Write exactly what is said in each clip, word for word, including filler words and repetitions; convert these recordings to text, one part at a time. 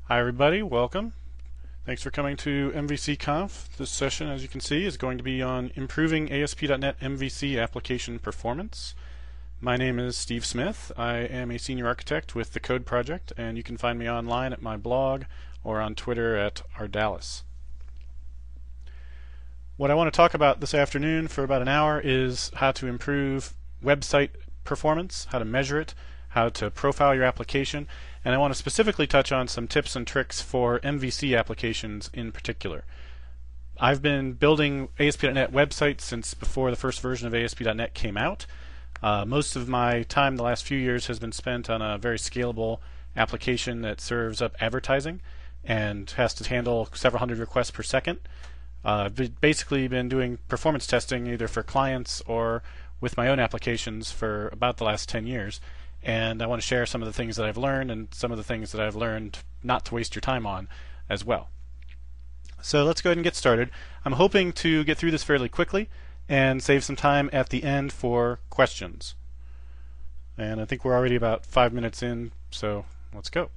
Hi everybody, welcome. Thanks for coming to M V C Conf. This session, as you can see, is going to be on improving A S P dot net M V C application performance. My name is Steve Smith. I am a senior architect with the Code Project, and you can find me online at my blog or on Twitter at Ardalis. What I want to talk about this afternoon for about an hour is how to improve website performance, how to measure it, how to profile your application, and I want to specifically touch on some tips and tricks for M V C applications in particular. I've been building A S P dot net websites since before the first version of A S P dot net came out. Uh, most of my time the last few years has been spent on a very scalable application that serves up advertising and has to handle several hundred requests per second. Uh, I've basically been doing performance testing either for clients or with my own applications for about the last ten years. And I want to share some of the things that I've learned and some of the things that I've learned not to waste your time on as well. So let's go ahead and get started. I'm hoping to get through this fairly quickly and save some time at the end for questions. And I think we're already about five minutes in, so let's go.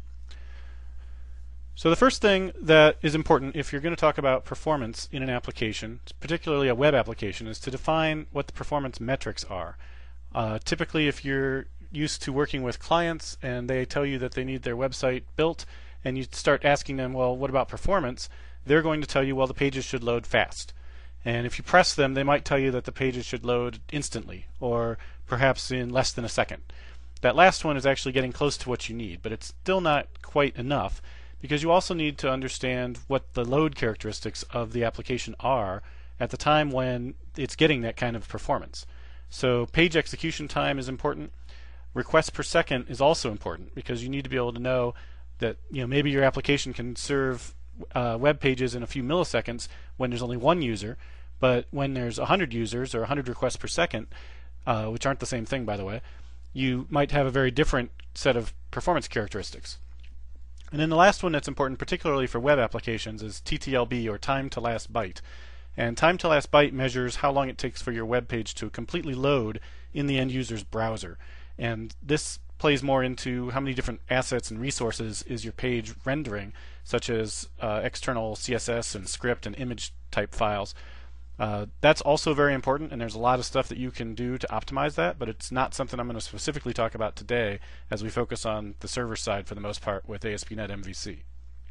So the first thing that is important if you're going to talk about performance in an application, particularly a web application, is to define what the performance metrics are. Uh, typically, if you're used to working with clients and they tell you that they need their website built and you start asking them, well, what about performance? They're going to tell you, well, the pages should load fast. And if you press them, they might tell you that the pages should load instantly or perhaps in less than a second. That last one is actually getting close to what you need, but it's still not quite enough because you also need to understand what the load characteristics of the application are at the time when it's getting that kind of performance. So page execution time is important. Requests per second is also important because you need to be able to know that you know maybe your application can serve uh, web pages in a few milliseconds when there's only one user, but when there's one hundred users or one hundred requests per second, uh, which aren't the same thing by the way, you might have a very different set of performance characteristics. And then the last one that's important, particularly for web applications, is T T L B, or time to last byte. And time to last byte measures how long it takes for your web page to completely load in the end user's browser. And this plays more into how many different assets and resources is your page rendering, such as uh, external C S S and script and image type files. Uh, that's also very important, and there's a lot of stuff that you can do to optimize that, but it's not something I'm going to specifically talk about today as we focus on the server side for the most part with A S P dot net M V C.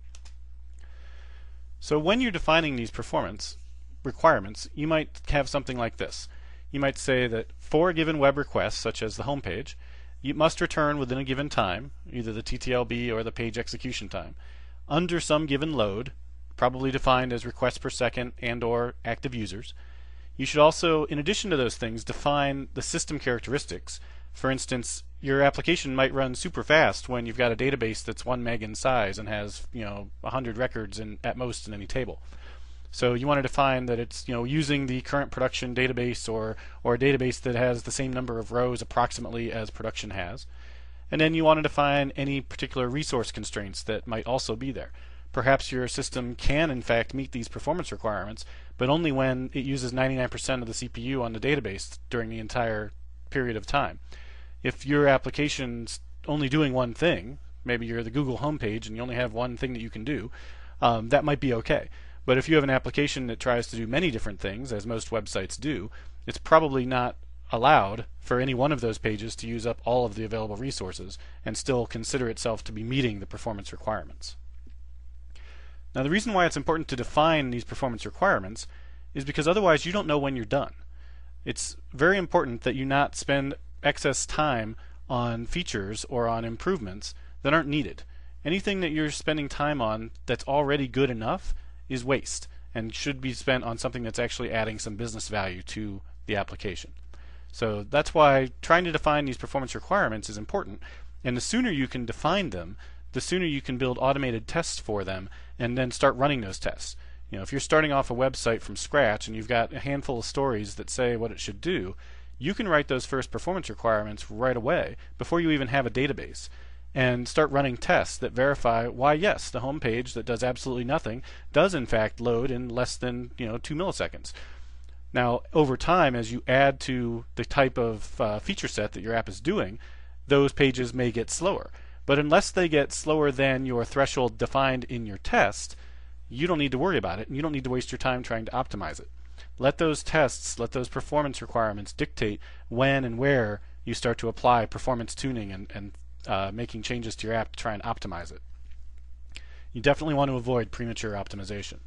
So when you're defining these performance requirements, you might have something like this. You might say that for a given web request, such as the home page, you must return within a given time, either the T T L B or the page execution time, under some given load, probably defined as requests per second and or active users. You should also, in addition to those things, define the system characteristics. For instance, your application might run super fast when you've got a database that's one meg in size and has you know one hundred records in, at most in any table. So you want to define that it's you know using the current production database or or a database that has the same number of rows approximately as production has. And then you want to define any particular resource constraints that might also be there. Perhaps your system can in fact meet these performance requirements, but only when it uses ninety-nine percent of the C P U on the database during the entire period of time. If your application's only doing one thing, maybe you're the Google homepage and you only have one thing that you can do, um, that might be okay. But if you have an application that tries to do many different things, as most websites do, it's probably not allowed for any one of those pages to use up all of the available resources and still consider itself to be meeting the performance requirements. Now the reason why it's important to define these performance requirements is because otherwise you don't know when you're done. It's very important that you not spend excess time on features or on improvements that aren't needed. Anything that you're spending time on that's already good enough is waste and should be spent on something that's actually adding some business value to the application. So that's why trying to define these performance requirements is important, and the sooner you can define them, the sooner you can build automated tests for them and then start running those tests. You know, if you're starting off a website from scratch and you've got a handful of stories that say what it should do, you can write those first performance requirements right away before you even have a database, and start running tests that verify why yes, the home page that does absolutely nothing does in fact load in less than you know two milliseconds. Now over time, as you add to the type of uh, feature set that your app is doing, those pages may get slower. But unless they get slower than your threshold defined in your test, you don't need to worry about it, and you don't need to waste your time trying to optimize it. Let those tests, let those performance requirements dictate when and where you start to apply performance tuning and, and uh, making changes to your app to try and optimize it. You definitely want to avoid premature optimization.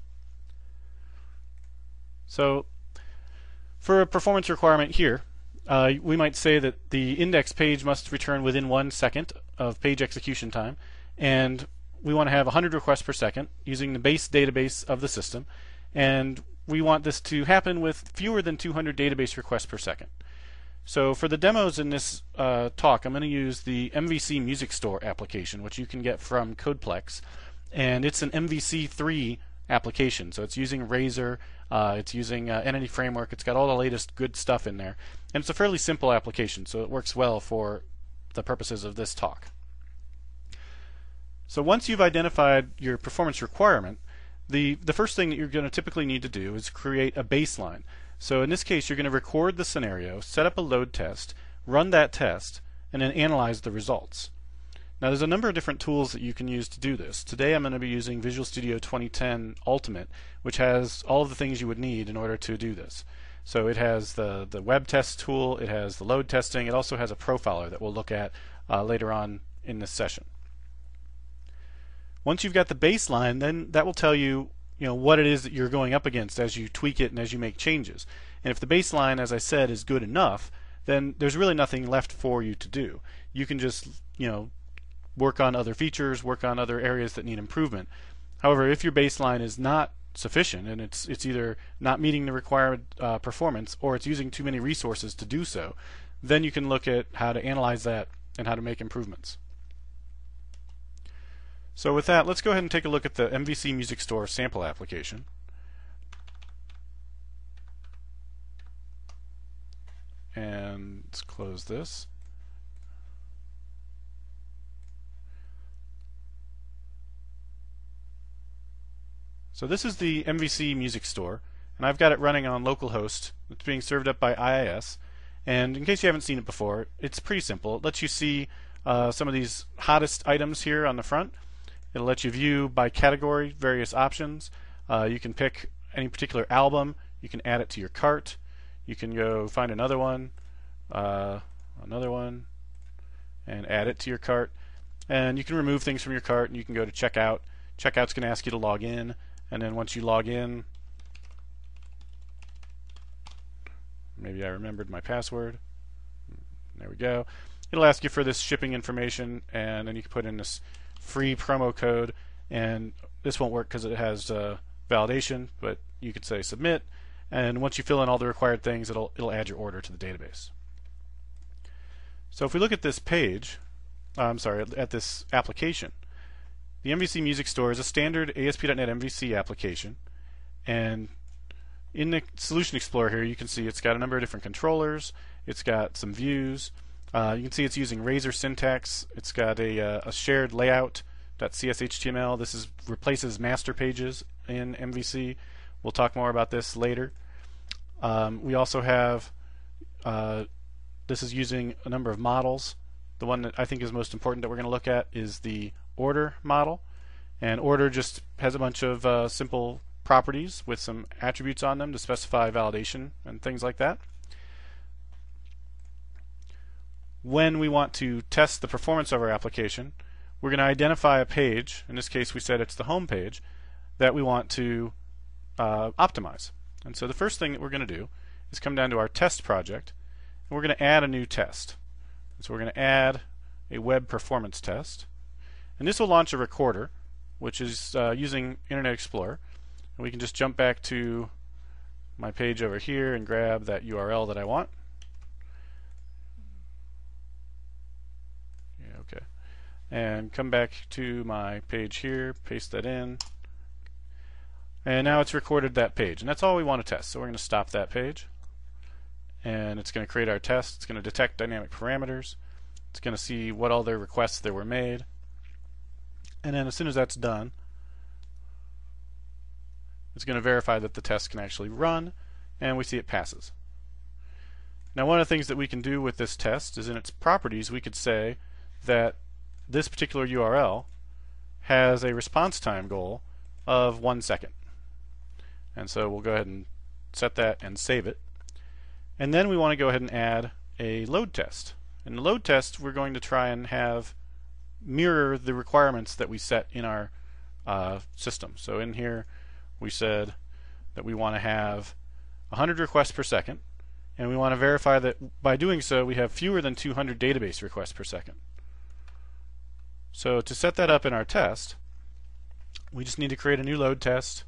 So for a performance requirement here, uh, we might say that the index page must return within one second of page execution time, and we want to have one hundred requests per second using the base database of the system, and we want this to happen with fewer than two hundred database requests per second. So for the demos in this uh, talk, I'm going to use the M V C Music Store application, which you can get from Codeplex, and it's an M V C three application. So it's using Razor, uh, it's using uh, Entity Framework, it's got all the latest good stuff in there, and it's a fairly simple application, so it works well for the purposes of this talk. So once you've identified your performance requirement, the, the first thing that you're going to typically need to do is create a baseline. So in this case, you're going to record the scenario, set up a load test, run that test, and then analyze the results. Now there's a number of different tools that you can use to do this. Today I'm going to be using Visual Studio twenty ten Ultimate, which has all of the things you would need in order to do this. So it has the, the web test tool, it has the load testing, it also has a profiler that we'll look at uh, later on in this session. Once you've got the baseline, then that will tell you, you know, what it is that you're going up against as you tweak it and as you make changes. And if the baseline, as I said, is good enough, then there's really nothing left for you to do. You can just, you know, work on other features, work on other areas that need improvement. However, if your baseline is not sufficient and it's it's either not meeting the required uh, performance or it's using too many resources to do so, then you can look at how to analyze that and how to make improvements. So with that, let's go ahead and take a look at the M V C Music Store sample application. And let's close this. So this is the M V C Music Store, and I've got it running on localhost. It's being served up by I I S. And in case you haven't seen it before, it's pretty simple. It lets you see uh, some of these hottest items here on the front. It'll let you view by category various options. Uh, you can pick any particular album. You can add it to your cart. You can go find another one, uh, another one, and add it to your cart. And you can remove things from your cart, and you can go to checkout. Checkout's going to ask you to log in, and then once you log in, maybe I remembered my password. There we go. It'll ask you for this shipping information, and then you can put in this free promo code, and this won't work because it has uh, validation, but you could say submit, and once you fill in all the required things, it'll it'll add your order to the database. So if we look at this page, uh, I'm sorry, at, at this application, the M V C Music Store is a standard A S P dot net M V C application, and in the Solution Explorer here, you can see it's got a number of different controllers. It's got some views. Uh, you can see it's using Razor syntax. It's got a, uh, a shared layout .cshtml. This is replaces master pages in M V C. We'll talk more about this later. Um, we also have uh, this is using a number of models. The one that I think is most important that we're going to look at is the order model, and order just has a bunch of uh, simple properties with some attributes on them to specify validation and things like that. When we want to test the performance of our application, we're going to identify a page, in this case we said it's the home page, that we want to uh, optimize. And so the first thing that we're going to do is come down to our test project, and we're going to add a new test. And so we're going to add a web performance test, and this will launch a recorder, which is uh, using Internet Explorer. And we can just jump back to my page over here and grab that U R L that I want. Yeah, okay. And come back to my page here, paste that in, and now it's recorded that page, and that's all we want to test. So we're going to stop that page, and it's going to create our test. It's going to detect dynamic parameters. It's going to see what all the requests that were made, and then as soon as that's done, it's going to verify that the test can actually run, and we see it passes. Now one of the things that we can do with this test is in its properties we could say that this particular U R L has a response time goal of one second. And so we'll go ahead and set that and save it. And then we want to go ahead and add a load test. In the load test, we're going to try and have mirror the requirements that we set in our uh, system. So in here we said that we want to have one hundred requests per second, and we want to verify that by doing so we have fewer than two hundred database requests per second. So to set that up in our test, we just need to create a new load test,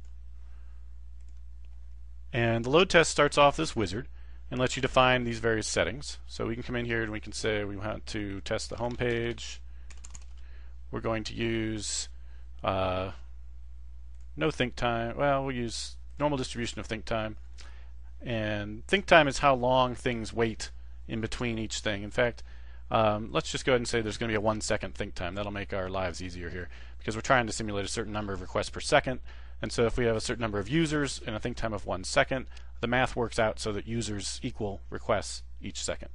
and the load test starts off this wizard and lets you define these various settings. So we can come in here and we can say we want to test the home page. We're going to use uh, no think time. Well, we'll use normal distribution of think time. And think time is how long things wait in between each thing. In fact, um, let's just go ahead and say there's going to be a one second think time. That'll make our lives easier here because we're trying to simulate a certain number of requests per second. And so if we have a certain number of users and a think time of one second, the math works out so that users equal requests each second.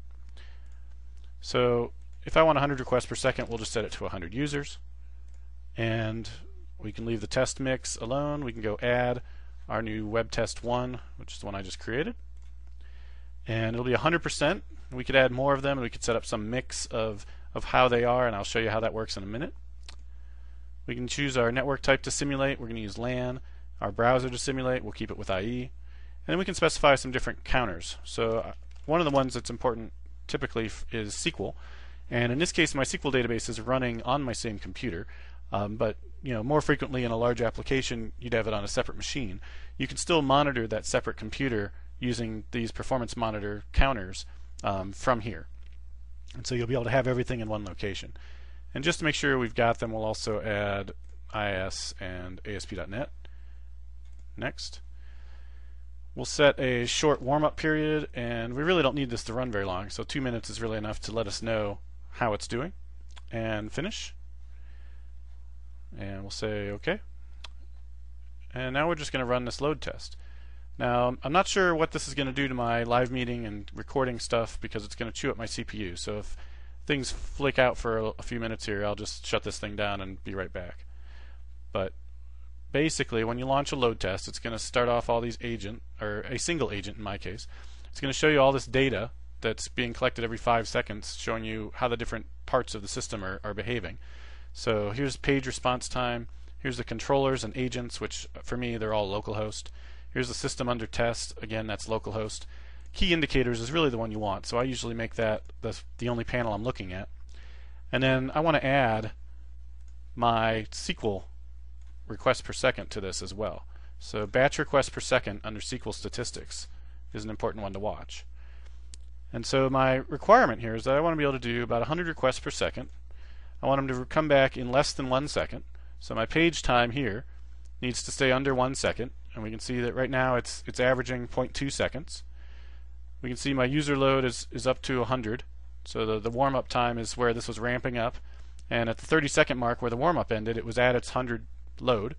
So if I want one hundred requests per second, we'll just set it to one hundred users. And we can leave the test mix alone. We can go add our new web test one, which is the one I just created. And it'll be one hundred percent. We could add more of them, and we could set up some mix of, of how they are, and I'll show you how that works in a minute. We can choose our network type to simulate. We're going to use LAN. Our browser to simulate, we'll keep it with I E. And then we can specify some different counters. So uh, one of the ones that's important typically f is S Q L. And in this case, my S Q L database is running on my same computer. Um, but you know, more frequently in a large application, you'd have it on a separate machine. You can still monitor that separate computer using these performance monitor counters um, from here. And so you'll be able to have everything in one location. And just to make sure we've got them, we'll also add I I S and A S P dot net. Next. We'll set a short warm-up period, and we really don't need this to run very long, so two minutes is really enough to let us know how it's doing. And finish. And we'll say OK. And now we're just going to run this load test. Now, I'm not sure what this is going to do to my live meeting and recording stuff because it's going to chew up my C P U. So if things flick out for a, a few minutes here, I'll just shut this thing down and be right back. But basically, when you launch a load test, it's going to start off all these agent, or a single agent in my case. It's going to show you all this data that's being collected every five seconds, showing you how the different parts of the system are, are behaving. So here's page response time. Here's the controllers and agents, which for me, they're all localhost. Here's the system under test. Again, that's localhost. Key indicators is really the one you want, so I usually make that the, the only panel I'm looking at. And then I want to add my S Q L requests per second to this as well. So batch requests per second under S Q L statistics is an important one to watch. And so my requirement here is that I want to be able to do about one hundred requests per second. I want them to come back in less than one second. So my page time here needs to stay under one second, and we can see that right now it's it's averaging zero point two seconds. We can see my user load is, is up to one hundred. So the, the warm-up time is where this was ramping up. And at the thirty second mark where the warm-up ended, it was at its one hundred load.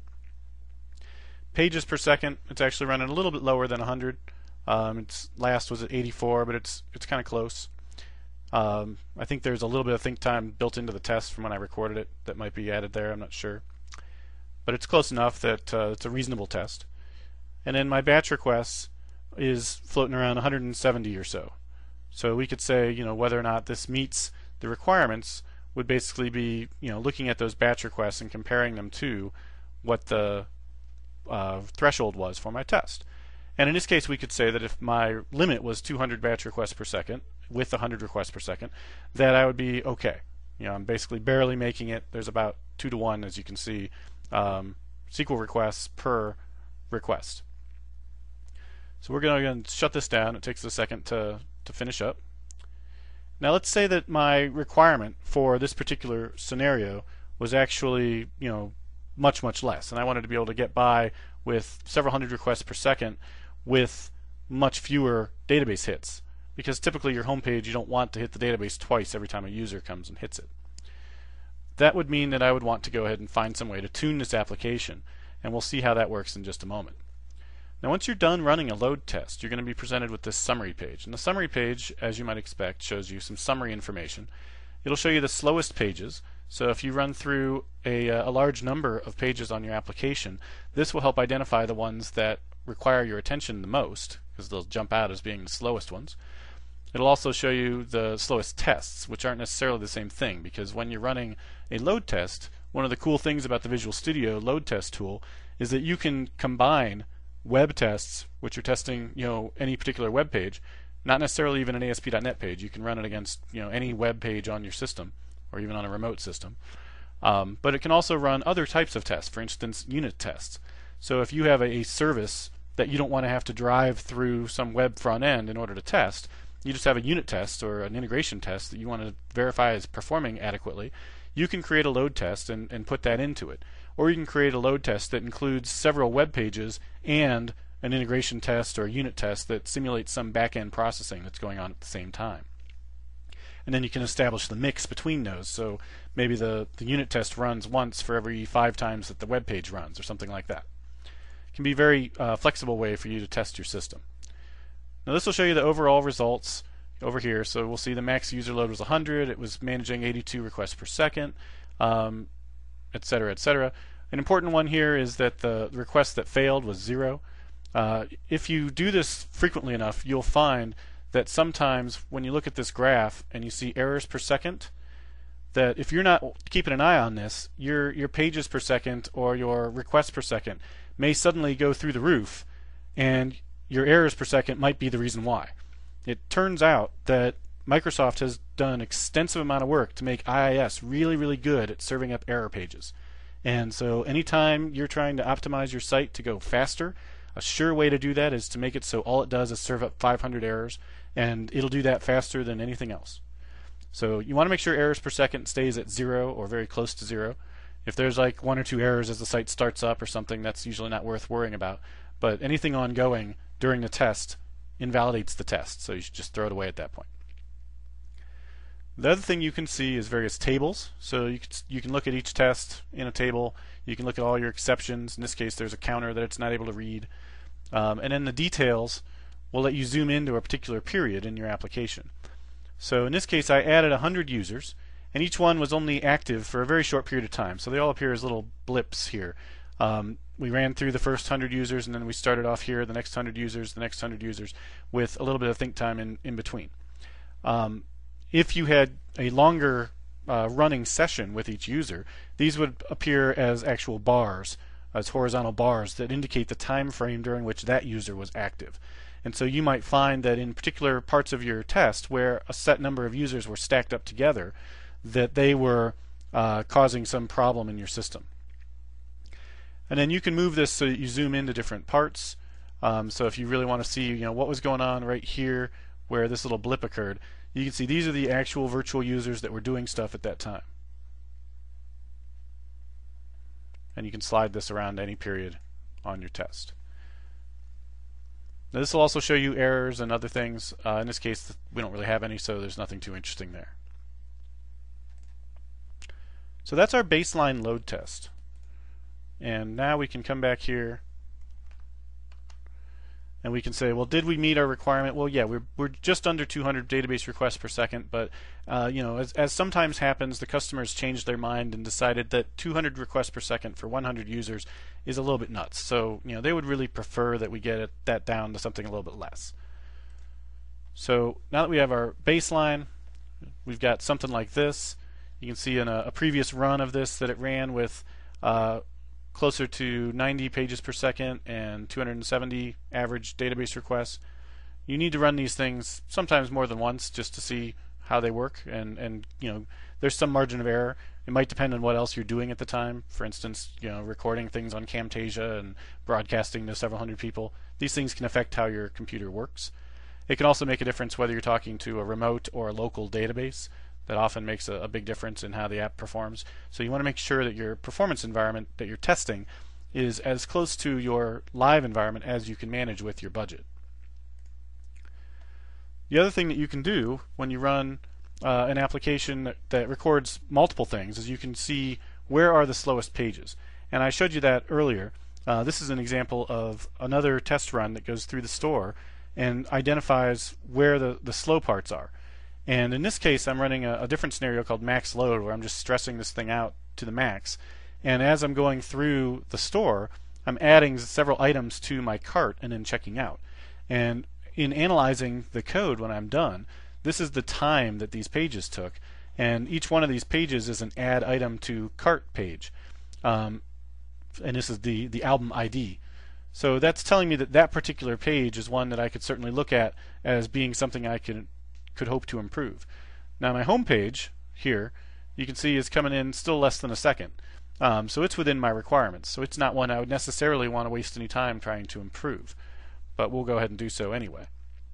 Pages per second, it's actually running a little bit lower than one hundred. Um, its last was at eighty-four, but it's it's kind of close. Um, I think there's a little bit of think time built into the test from when I recorded it that might be added there. I'm not sure. But it's close enough that uh, it's a reasonable test. And then my batch requests is floating around one hundred seventy or so. So we could say, you know, whether or not this meets the requirements would basically be, you know, looking at those batch requests and comparing them to what the uh, threshold was for my test. And in this case, we could say that if my limit was two hundred batch requests per second with one hundred requests per second, that I would be okay. You know, I'm basically barely making it. There's about two to one, as you can see, um, S Q L requests per request. So we're going to shut this down. It takes a second to, to finish up. Now let's say that my requirement for this particular scenario was actually, you know, much, much less. And I wanted to be able to get by with several hundred requests per second with much fewer database hits. Because typically your home page, you don't want to hit the database twice every time a user comes and hits it. That would mean that I would want to go ahead and find some way to tune this application. And we'll see how that works in just a moment. Now once you're done running a load test, you're going to be presented with this summary page. And the summary page, as you might expect, shows you some summary information. it'll show you the slowest pages. So if you run through a, a large number of pages on your application, this will help identify the ones that require your attention the most, because they'll jump out as being the slowest ones. It'll also show you the slowest tests, which aren't necessarily the same thing, because when you're running a load test, one of the cool things about the Visual Studio load test tool is that you can combine web tests, which are testing, you know, any particular web page, not necessarily even an A S P dot net page. You can run it against, you know, any web page on your system, or even on a remote system. Um, but it can also run other types of tests, for instance, unit tests. So if you have a, a service that you don't want to have to drive through some web front end in order to test, you just have a unit test or an integration test that you want to verify is performing adequately, you can create a load test and, and put that into it. Or you can create a load test that includes several web pages and an integration test or a unit test that simulates some back-end processing that's going on at the same time. And then you can establish the mix between those. So maybe the, the unit test runs once for every five times that the web page runs, or something like that. It can be a very uh, flexible way for you to test your system. Now this will show you the overall results over here. So we'll see the max user load was one hundred. It was managing eighty-two requests per second, um, et cetera, et cetera. An important one here is that the request that failed was zero. Uh, if you do this frequently enough, you'll find that sometimes when you look at this graph and you see errors per second, that if you're not keeping an eye on this, your your pages per second or your requests per second may suddenly go through the roof, and your errors per second might be the reason why. It turns out that Microsoft has done an extensive amount of work to make I I S really, really good at serving up error pages. And so anytime you're trying to optimize your site to go faster, a sure way to do that is to make it so all it does is serve up five hundred errors, and it'll do that faster than anything else. So you want to make sure errors per second stays at zero or very close to zero. If there's like one or two errors as the site starts up or something, that's usually not worth worrying about. But anything ongoing during the test invalidates the test, so you should just throw it away at that point. The other thing you can see is various tables. So you can, you can look at each test in a table. You can look at all your exceptions. In this case, there's a counter that it's not able to read. Um, and then the details will let you zoom into a particular period in your application. So in this case, I added one hundred users, and each one was only active for a very short period of time. So they all appear as little blips here. Um, we ran through the first one hundred users, and then we started off here, the next one hundred users, the next one hundred users, with a little bit of think time in, in between. Um, if you had a longer uh, running session with each user, these would appear as actual bars, as horizontal bars that indicate the time frame during which that user was active. And so you might find that in particular parts of your test where a set number of users were stacked up together, that they were uh, causing some problem in your system. And then you can move this so that you zoom into different parts. Um, so if you really want to see, you know, what was going on right here where this little blip occurred, you can see these are the actual virtual users that were doing stuff at that time. And you can slide this around any period on your test. Now this will also show you errors and other things. Uh, in this case, we don't really have any, so there's nothing too interesting there. So that's our baseline load test. And now we can come back here and we can say, well, did we meet our requirement? Well, yeah, we're, we're just under two hundred database requests per second, but uh, you know, as, as sometimes happens, the customers changed their mind and decided that two hundred requests per second for one hundred users is a little bit nuts. So you know, they would really prefer that we get it, that down to something a little bit less. So now that we have our baseline, we've got something like this. You can see in a, a previous run of this that it ran with uh, closer to ninety pages per second and two hundred seventy average database requests. You need to run these things sometimes more than once just to see how they work, and and you know, there's some margin of error. It might depend on what else you're doing at the time. For instance, you know, recording things on Camtasia and broadcasting to several hundred people. These things can affect how your computer works. It can also make a difference whether you're talking to a remote or a local database. That often makes a, a big difference in how the app performs. So you want to make sure that your performance environment that you're testing is as close to your live environment as you can manage with your budget. The other thing that you can do when you run uh, an application that, that records multiple things is you can see where are the slowest pages. And I showed you that earlier. Uh, this is an example of another test run that goes through the store and identifies where the, the slow parts are. And in this case, I'm running a, a different scenario called max load, where I'm just stressing this thing out to the max. And as I'm going through the store, I'm adding several items to my cart and then checking out. And in analyzing the code when I'm done, this is the time that these pages took. And each one of these pages is an add item to cart page. Um, and this is the, the album I D. So that's telling me that that particular page is one that I could certainly look at as being something I could, could hope to improve. Now my home page here, you can see is coming in still less than a second. Um, so it's within my requirements. So it's not one I would necessarily want to waste any time trying to improve. But we'll go ahead and do so anyway.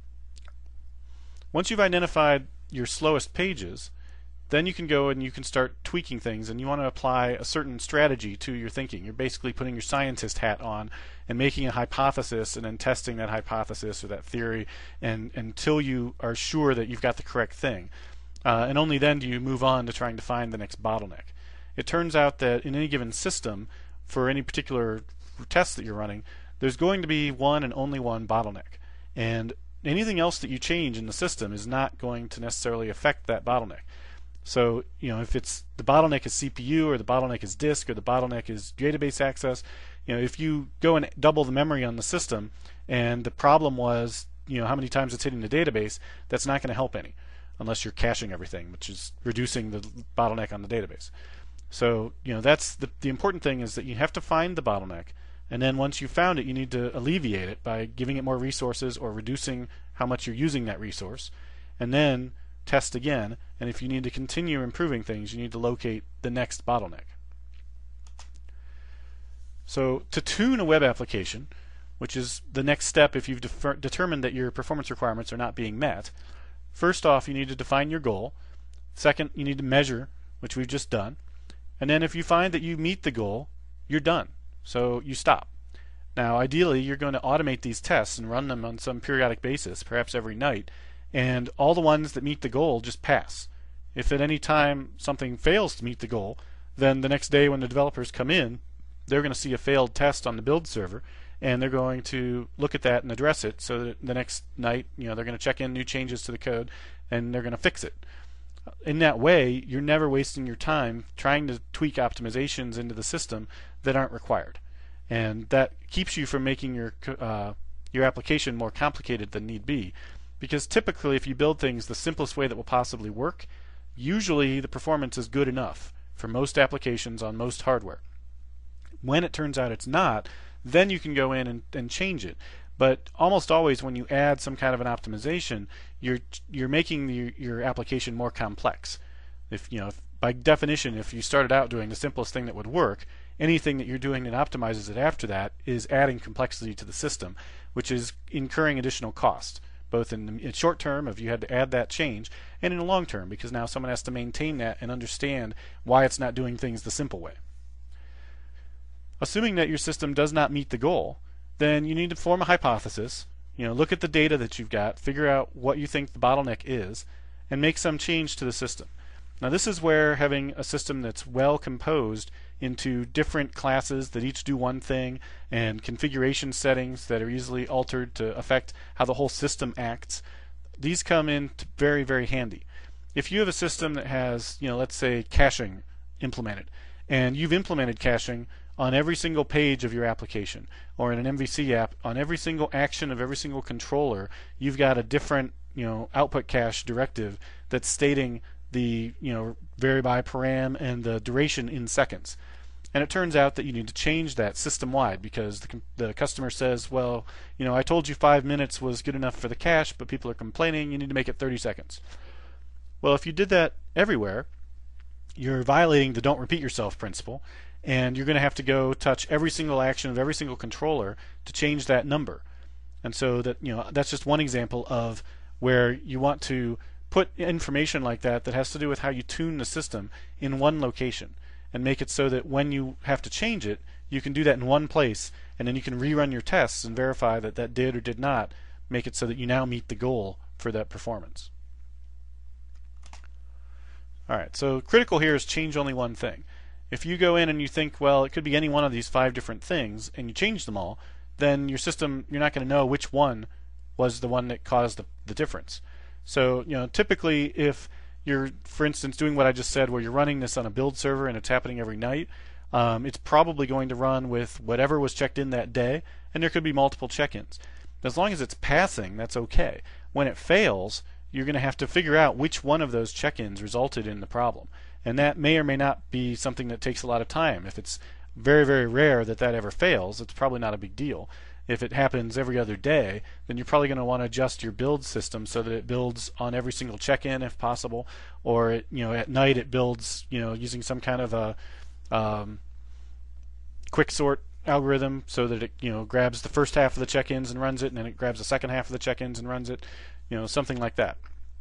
Once you've identified your slowest pages, then you can go and you can start tweaking things, and you want to apply a certain strategy to your thinking. You're basically putting your scientist hat on and making a hypothesis and then testing that hypothesis or that theory and until you are sure that you've got the correct thing. Uh, and only then do you move on to trying to find the next bottleneck. It turns out that in any given system, for any particular test that you're running, there's going to be one and only one bottleneck. And anything else that you change in the system is not going to necessarily affect that bottleneck. So, you know, if it's the bottleneck is C P U or the bottleneck is disk or the bottleneck is database access, you know, if you go and double the memory on the system and the problem was, you know, how many times it's hitting the database, that's not going to help any unless you're caching everything, which is reducing the bottleneck on the database. So, you know, that's the, the important thing is that you have to find the bottleneck, and then once you've found it, you need to alleviate it by giving it more resources or reducing how much you're using that resource, and then test again. And if you need to continue improving things, you need to locate the next bottleneck. So to tune a web application, which is the next step if you've defer determined that your performance requirements are not being met, first off you need to define your goal. Second, you need to measure, which we've just done. And then if you find that you meet the goal, you're done. So you stop. Now ideally you're going to automate these tests and run them on some periodic basis, perhaps every night, and all the ones that meet the goal just pass. If at any time something fails to meet the goal, then the next day when the developers come in, they're going to see a failed test on the build server, and they're going to look at that and address it, so that the next night, you know, they're going to check in new changes to the code and they're going to fix it. In that way, you're never wasting your time trying to tweak optimizations into the system that aren't required, and that keeps you from making your uh, your application more complicated than need be. Because typically if you build things the simplest way that will possibly work, usually the performance is good enough for most applications on most hardware. When it turns out it's not, then you can go in and, and change it. But almost always when you add some kind of an optimization, you're you're making the, your application more complex. If you know, if, by definition, if you started out doing the simplest thing that would work, anything that you're doing that optimizes it after that is adding complexity to the system, which is incurring additional cost, both in the in short term if you had to add that change, and in the long term because now someone has to maintain that and understand why it's not doing things the simple way. Assuming that your system does not meet the goal, then you need to form a hypothesis, you know, look at the data that you've got, figure out what you think the bottleneck is, and make some change to the system. Now this is where having a system that's well composed into different classes that each do one thing, and configuration settings that are easily altered to affect how the whole system acts, these come in very, very handy. If you have a system that has, you know, let's say caching implemented, and you've implemented caching on every single page of your application, or in an M V C app, on every single action of every single controller, you've got a different, you know, output cache directive that's stating the, you know, vary by param and the duration in seconds. And it turns out that you need to change that system-wide because the, the customer says, well, you know, I told you five minutes was good enough for the cache, but people are complaining, you need to make it thirty seconds. Well, if you did that everywhere, you're violating the don't repeat yourself principle, and you're going to have to go touch every single action of every single controller to change that number. And so that, you know, that's just one example of where you want to put information like that that has to do with how you tune the system in one location and make it so that when you have to change it, you can do that in one place, and then you can rerun your tests and verify that that did or did not make it so that you now meet the goal for that performance. Alright, so critical here is change only one thing. If you go in and you think, well, it could be any one of these five different things, and you change them all, then your system, you're not going to know which one was the one that caused the, the difference. So, you know, typically if you're, for instance, doing what I just said, where you're running this on a build server and it's happening every night, um, it's probably going to run with whatever was checked in that day, and there could be multiple check-ins. As long as it's passing, that's okay. When it fails, you're going to have to figure out which one of those check-ins resulted in the problem. And that may or may not be something that takes a lot of time. If it's very, very rare that that ever fails, it's probably not a big deal. If it happens every other day, then you're probably going to want to adjust your build system so that it builds on every single check-in if possible, or it, you know, at night it builds, you know, using some kind of a um, quick sort algorithm so that it, you know, grabs the first half of the check-ins and runs it, and then it grabs the second half of the check-ins and runs it, you know, something like that.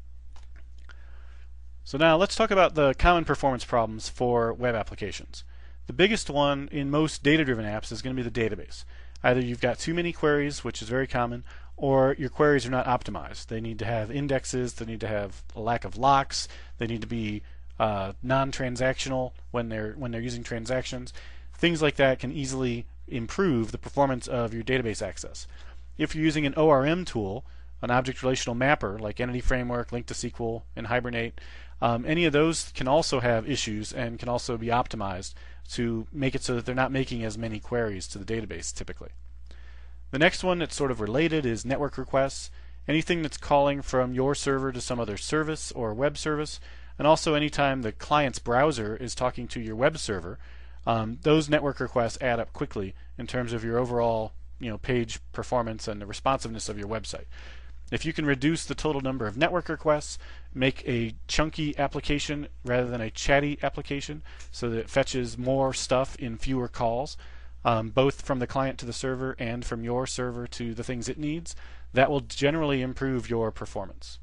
So now let's talk about the common performance problems for web applications. The biggest one in most data-driven apps is going to be the database. Either you've got too many queries, which is very common, or your queries are not optimized. They need to have indexes, they need to have a lack of locks, they need to be uh, non-transactional when they're when they're using transactions. Things like that can easily improve the performance of your database access. If you're using an O R M tool, an object relational mapper like Entity Framework, Link to S Q L, and Hibernate, um, any of those can also have issues and can also be optimized to make it so that they're not making as many queries to the database typically. The next one that's sort of related is network requests. Anything that's calling from your server to some other service or web service, and also anytime the client's browser is talking to your web server, um, those network requests add up quickly in terms of your overall, you know, page performance and the responsiveness of your website. If you can reduce the total number of network requests, make a chunky application rather than a chatty application so that it fetches more stuff in fewer calls, um, both from the client to the server and from your server to the things it needs, that will generally improve your performance.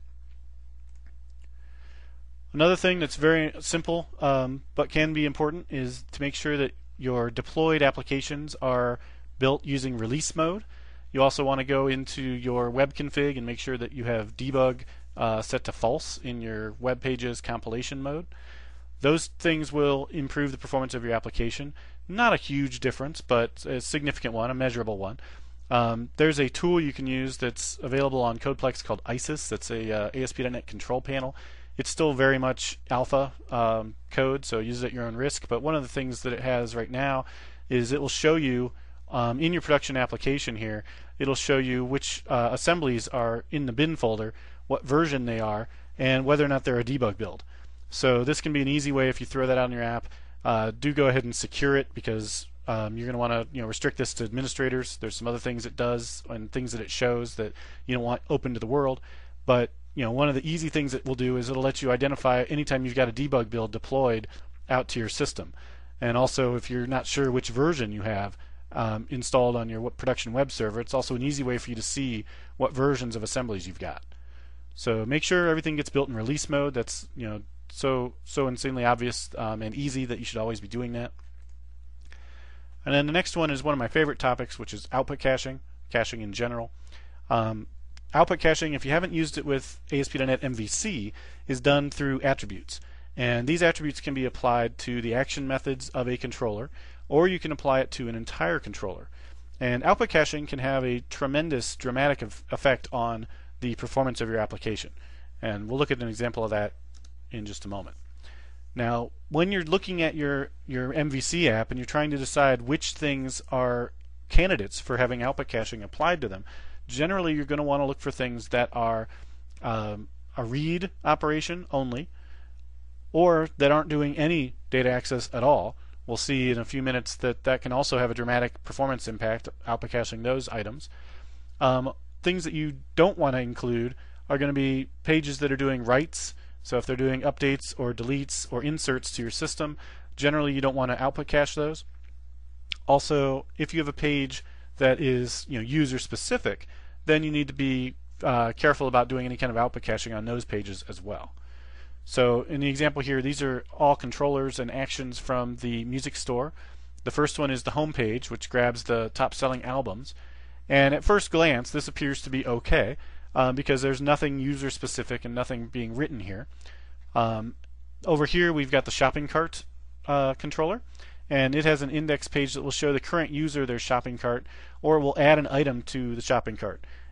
Another thing that's very simple um, but can be important is to make sure that your deployed applications are built using release mode. You also want to go into your web config and make sure that you have debug uh, set to false in your web pages compilation mode. Those things will improve the performance of your application. Not a huge difference, but a significant one, a measurable one. Um, there's a tool you can use that's available on CodePlex called ISIS. That's a uh, A S P dot net control panel. It's still very much alpha um, code, so use it at your own risk. But one of the things that it has right now is it will show you Um, in your production application here, it'll show you which uh, assemblies are in the bin folder, what version they are, and whether or not they're a debug build. So this can be an easy way if you throw that out in your app. Uh, do go ahead and secure it, because um, you're going to want to, you know, restrict this to administrators. There's some other things it does and things that it shows that you don't want open to the world. But you know, one of the easy things it will do is it'll let you identify anytime you've got a debug build deployed out to your system. And also, if you're not sure which version you have Um, installed on your production web server, it's also an easy way for you to see what versions of assemblies you've got. So make sure everything gets built in release mode. That's, you know, so so insanely obvious um, and easy that you should always be doing that. And then the next one is one of my favorite topics, which is output caching, caching in general. Um, output caching, if you haven't used it with A S P dot net M V C, is done through attributes. And these attributes can be applied to the action methods of a controller, or you can apply it to an entire controller. And output caching can have a tremendous, dramatic effect on the performance of your application. And we'll look at an example of that in just a moment. Now, when you're looking at your, your M V C app and you're trying to decide which things are candidates for having output caching applied to them, generally you're going to want to look for things that are um, a read operation only, or that aren't doing any data access at all. We'll see in a few minutes that that can also have a dramatic performance impact, output caching those items. Um, things that you don't want to include are going to be pages that are doing writes. So if they're doing updates or deletes or inserts to your system, generally you don't want to output cache those. Also, if you have a page that is, you know, user specific, then you need to be uh, careful about doing any kind of output caching on those pages as well. So in the example here, these are all controllers and actions from the music store. The first one is the home page, which grabs the top selling albums. And at first glance, this appears to be okay uh, because there's nothing user specific and nothing being written here. Um, over here, we've got the shopping cart uh, controller, and it has an index page that will show the current user their shopping cart, or will add an item to the shopping cart.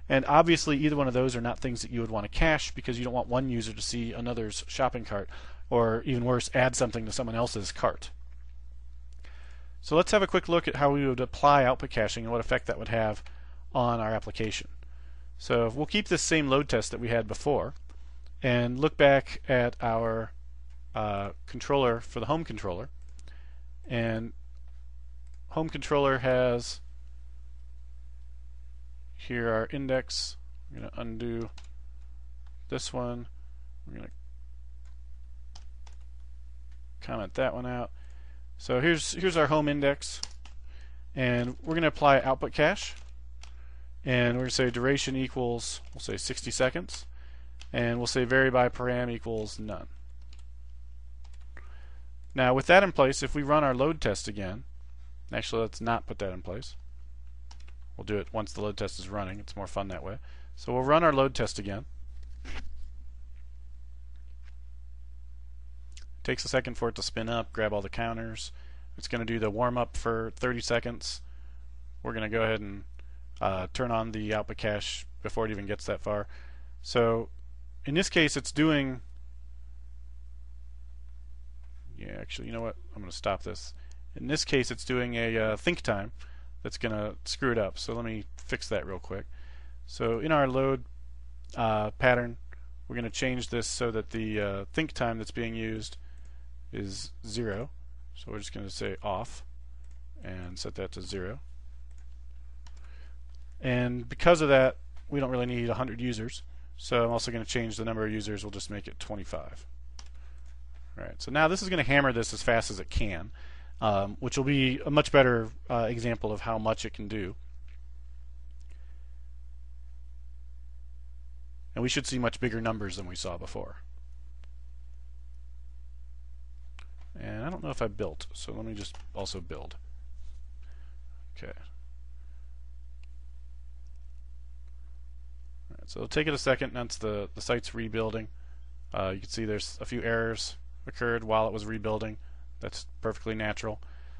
And obviously either one of those are not things that you would want to cache because you don't want one user to see another's shopping cart, or even worse, add something to someone else's cart. So let's have a quick look at how we would apply output caching and what effect that would have on our application. So we'll keep this same load test that we had before and look back at our uh, controller for the home controller. And home controller has here our index. I'm going to undo this one. We're going to comment that one out. So here's here's our home index, and we're going to apply output cache, and we're going to say duration equals, we'll say sixty seconds, and we'll say vary by param equals none. Now with that in place, if we run our load test again, actually let's not put that in place. We'll do it once the load test is running. It's more fun that way. So we'll run our load test again. It takes a second for it to spin up, grab all the counters. It's going to do the warm up for thirty seconds. We're going to go ahead and uh, turn on the output cache before it even gets that far. So in this case it's doing, yeah actually you know what, I'm going to stop this. In this case it's doing a uh, think time that's going to screw it up. So let me fix that real quick. So in our load uh, pattern, we're going to change this so that the uh, think time that's being used is zero. So we're just going to say off and set that to zero. And because of that, we don't really need one hundred users. So I'm also going to change the number of users. We'll just make it twenty-five. All right. So now this is going to hammer this as fast as it can. Um, which will be a much better uh, example of how much it can do. And we should see much bigger numbers than we saw before. And I don't know if I built, so let me just also build. Okay. All right, so it'll take it a second once the, the site's rebuilding. Uh, you can see there's a few errors occurred while it was rebuilding. That's perfectly natural.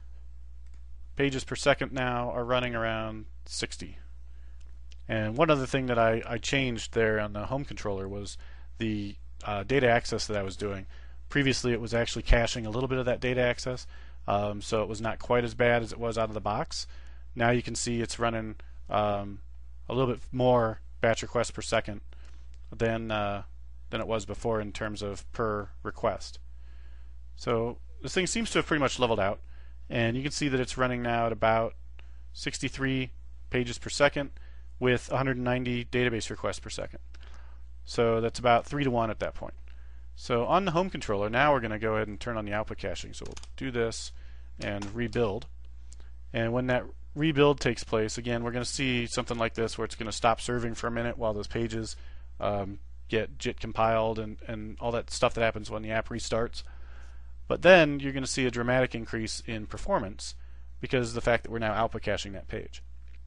Pages per second now are running around sixty. And one other thing that I, I changed there on the home controller was the uh, data access that I was doing. Previously it was actually caching a little bit of that data access, um, so it was not quite as bad as it was out of the box. Now you can see it's running um, a little bit more batch requests per second than, uh, than it was before in terms of per request. So this thing seems to have pretty much leveled out, and you can see that it's running now at about sixty-three pages per second with one hundred ninety database requests per second. So that's about three to one at that point. So on the home controller, now we're going to go ahead and turn on the output caching. So we'll do this and rebuild. And when that rebuild takes place, again, we're going to see something like this where it's going to stop serving for a minute while those pages um, get JIT compiled and, and all that stuff that happens when the app restarts. But then you're going to see a dramatic increase in performance because of the fact that we're now output caching that page.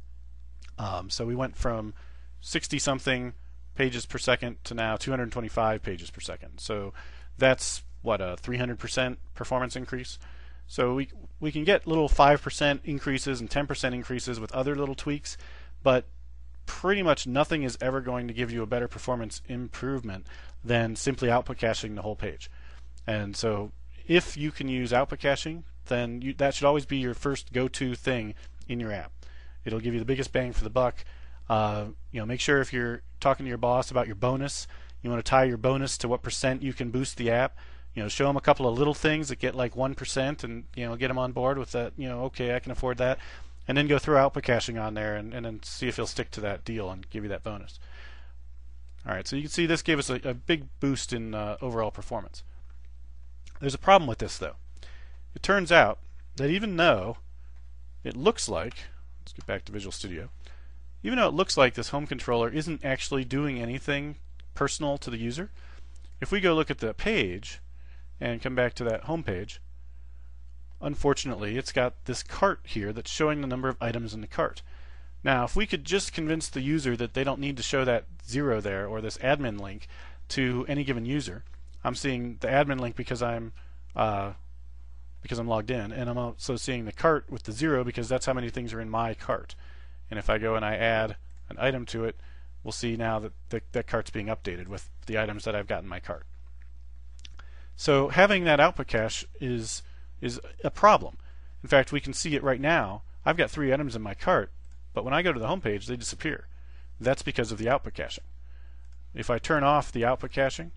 Um, so we went from sixty something pages per second to now two hundred twenty-five pages per second. So that's what, a three hundred percent performance increase. So we we can get little five percent increases and ten percent increases with other little tweaks, but pretty much nothing is ever going to give you a better performance improvement than simply output caching the whole page. And so if you can use output caching, then you, that should always be your first go-to thing in your app. It'll give you the biggest bang for the buck. Uh, you know, make sure if you're talking to your boss about your bonus, you want to tie your bonus to what percent you can boost the app. You know, show them a couple of little things that get like one percent, and you know, get them on board with that. You know, okay, I can afford that, and then go throw output caching on there, and, and then see if he'll stick to that deal and give you that bonus. All right, so you can see this gave us a, a big boost in uh, overall performance. There's a problem with this though. It turns out that even though it looks like, let's get back to Visual Studio, even though it looks like this home controller isn't actually doing anything personal to the user, if we go look at the page and come back to that home page, unfortunately it's got this cart here that's showing the number of items in the cart. Now if we could just convince the user that they don't need to show that zero there or this admin link to any given user, I'm seeing the admin link because I'm uh, because I'm logged in, and I'm also seeing the cart with the zero because that's how many things are in my cart. And if I go and I add an item to it, we'll see now that the, that cart's being updated with the items that I've got in my cart. So having that output cache is is a problem. In fact, we can see it right now. I've got three items in my cart, but when I go to the home page, they disappear. That's because of the output caching. If I turn off the output caching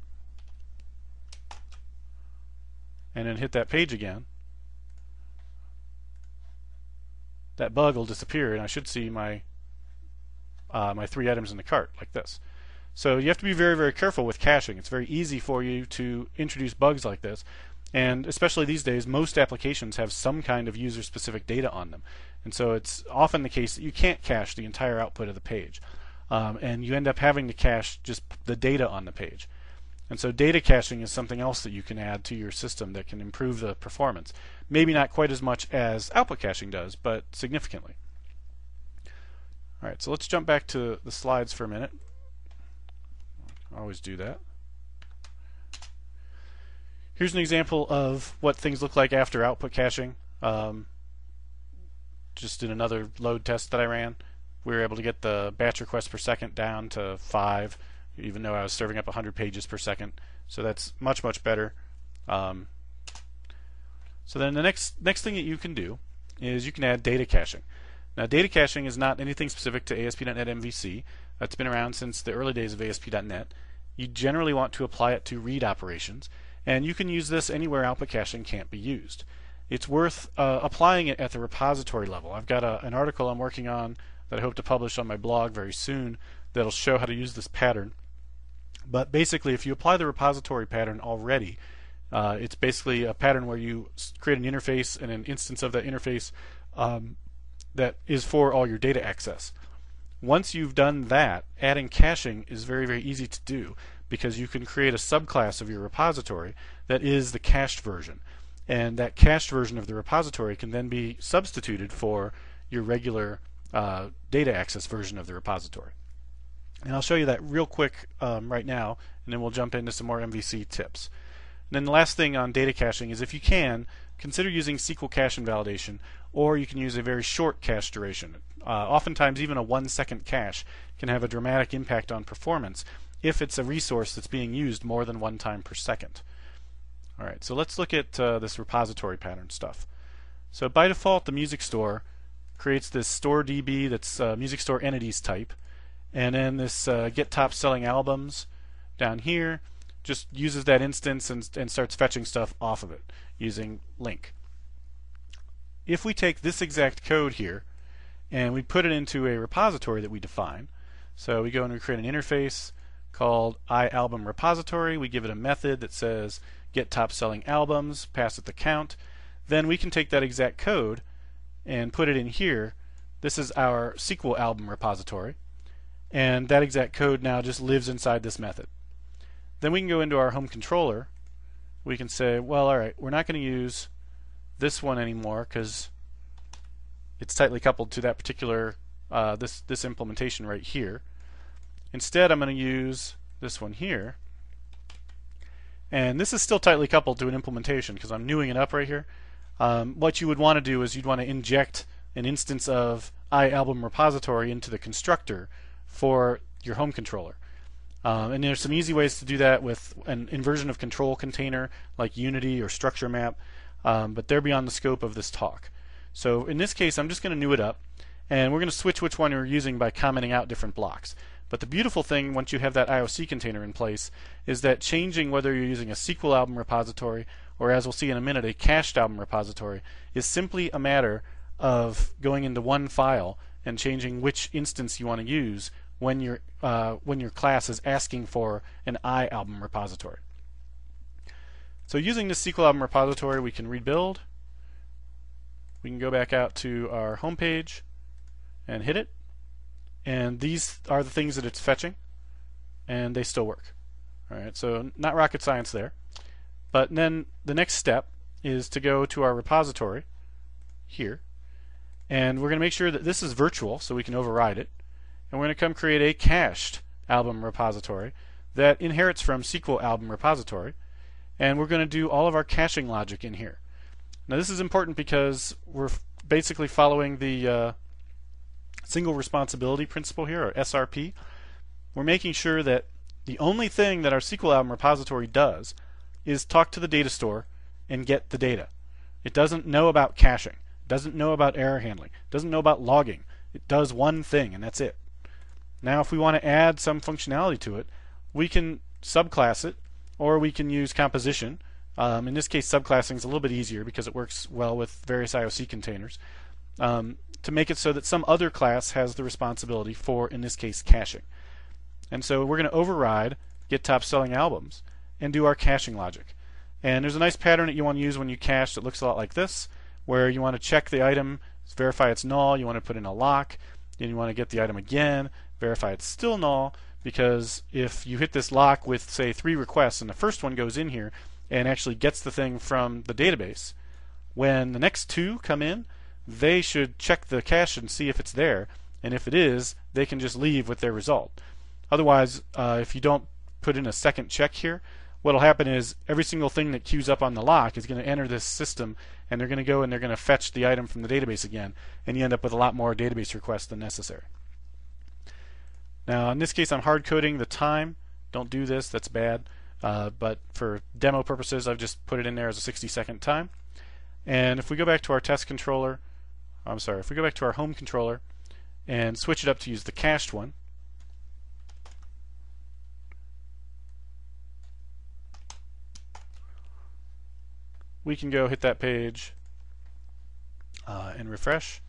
and then hit that page again, that bug will disappear, and I should see my uh, my three items in the cart like this. So you have to be very, very careful with caching. It's very easy for you to introduce bugs like this, and especially these days, most applications have some kind of user-specific data on them, and so it's often the case that you can't cache the entire output of the page, um, and you end up having to cache just the data on the page. And so data caching is something else that you can add to your system that can improve the performance. Maybe not quite as much as output caching does, but significantly. Alright, so let's jump back to the slides for a minute. I always do that. Here's an example of what things look like after output caching. Um, just in another load test that I ran, we were able to get the batch requests per second down to five, even though I was serving up one hundred pages per second. So that's much, much better. Um, so then the next next thing that you can do is you can add data caching. Now, data caching is not anything specific to A S P dot net M V C. That's been around since the early days of A S P dot net. You generally want to apply it to read operations, and you can use this anywhere output caching can't be used. It's worth uh, applying it at the repository level. I've got a, an article I'm working on that I hope to publish on my blog very soon that'll show how to use this pattern. But basically, if you apply the repository pattern already, uh, it's basically a pattern where you create an interface and an instance of that interface um, that is for all your data access. Once you've done that, adding caching is very, very easy to do, because you can create a subclass of your repository that is the cached version. And that cached version of the repository can then be substituted for your regular uh, data access version of the repository. And I'll show you that real quick um, right now, and then we'll jump into some more M V C tips. And then the last thing on data caching is, if you can, consider using S Q L cache invalidation, or you can use a very short cache duration. Uh, oftentimes, even a one second cache can have a dramatic impact on performance if it's a resource that's being used more than one time per second. Alright, so let's look at uh, this repository pattern stuff. So by default, the Music Store creates this store D B that's uh, Music Store Entities type, and then this uh, get top selling albums down here just uses that instance and, and starts fetching stuff off of it using link. If we take this exact code here and we put it into a repository that we define, so we go and we create an interface called iAlbumRepository, we give it a method that says get top selling albums, pass it the count, then we can take that exact code and put it in here. This is our S Q L album repository, and that exact code now just lives inside this method. Then we can go into our home controller. We can say, well, alright, we're not going to use this one anymore because it's tightly coupled to that particular uh, this this implementation right here. Instead, I'm going to use this one here, and this is still tightly coupled to an implementation because I'm newing it up right here. Um, what you would want to do is you'd want to inject an instance of iAlbumRepository into the constructor for your home controller. Um, and there's some easy ways to do that with an inversion of control container like Unity or Structure Map, um, but they're beyond the scope of this talk. So in this case, I'm just going to new it up, and we're going to switch which one we're using by commenting out different blocks. But the beautiful thing, once you have that I O C container in place, is that changing whether you're using a S Q L album repository or, as we'll see in a minute, a cached album repository is simply a matter of going into one file and changing which instance you want to use when your uh, when your class is asking for an iAlbum repository. So using this S Q L album repository, we can rebuild. We can go back out to our home page and hit it, and these are the things that it's fetching, and they still work. Alright, so not rocket science there. But then the next step is to go to our repository here, and we're going to make sure that this is virtual so we can override it, and we're going to come create a cached album repository that inherits from S Q L album repository, and we're going to do all of our caching logic in here. Now this is important because we're basically following the uh, single responsibility principle here, or S R P, we're making sure that the only thing that our S Q L Album repository does is talk to the data store and get the data. It doesn't know about caching, doesn't know about error handling, doesn't know about logging. It does one thing, and that's it. Now if we want to add some functionality to it, we can subclass it, or we can use composition. Um, in this case, subclassing is a little bit easier because it works well with various I O C containers, um, to make it so that some other class has the responsibility for, in this case, caching. And so we're going to override get top selling albums and do our caching logic. And there's a nice pattern that you want to use when you cache that looks a lot like this, where you want to check the item, verify it's null, you want to put in a lock, then you want to get the item again, verify it's still null, because if you hit this lock with, say, three requests and the first one goes in here and actually gets the thing from the database, when the next two come in, they should check the cache and see if it's there, and if it is, they can just leave with their result. Otherwise, uh, if you don't put in a second check here, what will happen is every single thing that queues up on the lock is going to enter this system, and they're going to go and they're going to fetch the item from the database again, and you end up with a lot more database requests than necessary. Now in this case I'm hard coding the time. Don't do this, that's bad. Uh, but for demo purposes I've just put it in there as a sixty second time. And if we go back to our test controller, I'm sorry, if we go back to our home controller and switch it up to use the cached one, we can go hit that page uh, and refresh.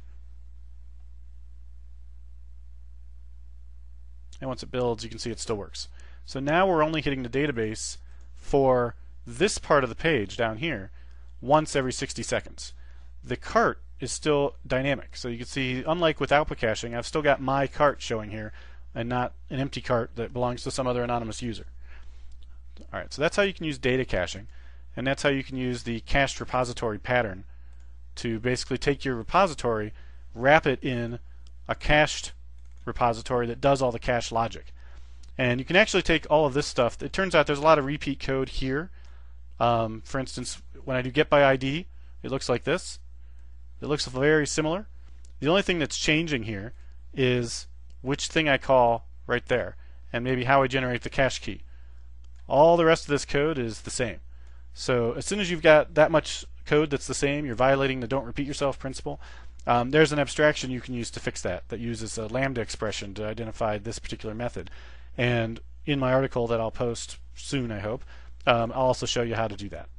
And once it builds, you can see it still works. So now we're only hitting the database for this part of the page down here once every sixty seconds. The cart is still dynamic. So you can see, unlike with output caching, I've still got my cart showing here and not an empty cart that belongs to some other anonymous user. Alright, so that's how you can use data caching. And that's how you can use the cached repository pattern to basically take your repository, wrap it in a cached repository that does all the cache logic. And you can actually take all of this stuff. It turns out there's a lot of repeat code here. Um, for instance, when I do get by I D, it looks like this. It looks very similar. The only thing that's changing here is which thing I call right there, and maybe how I generate the cache key. All the rest of this code is the same. So as soon as you've got that much code that's the same, you're violating the don't repeat yourself principle. Um, there's an abstraction you can use to fix that that uses a lambda expression to identify this particular method. And in my article that I'll post soon, I hope, um, I'll also show you how to do that.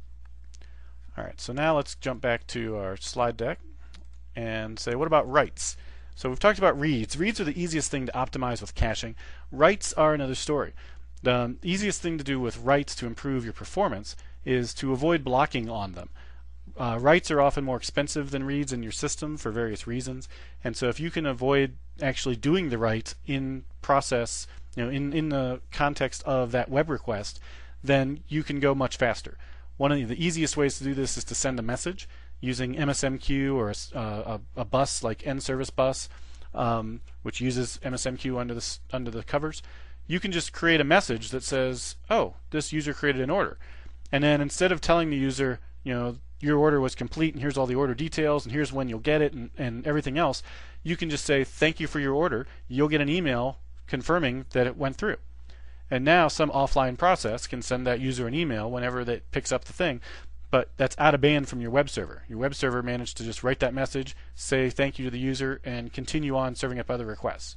Alright, so now let's jump back to our slide deck and say, what about writes? So we've talked about reads. Reads are the easiest thing to optimize with caching. Writes are another story. The easiest thing to do with writes to improve your performance is to avoid blocking on them. Uh, writes are often more expensive than reads in your system for various reasons, and so if you can avoid actually doing the write in process, you know, in, in the context of that web request, then you can go much faster. One of the easiest ways to do this is to send a message using M S M Q or a, a, a bus like nService bus, um, which uses M S M Q under the, under the covers. You can just create a message that says, oh, this user created an order. And then instead of telling the user, you know, your order was complete and here's all the order details and here's when you'll get it and, and everything else, you can just say thank you for your order. You'll get an email confirming that it went through. And now some offline process can send that user an email whenever that picks up the thing, but that's out of band from your web server. Your web server managed to just write that message, say thank you to the user, and continue on serving up other requests.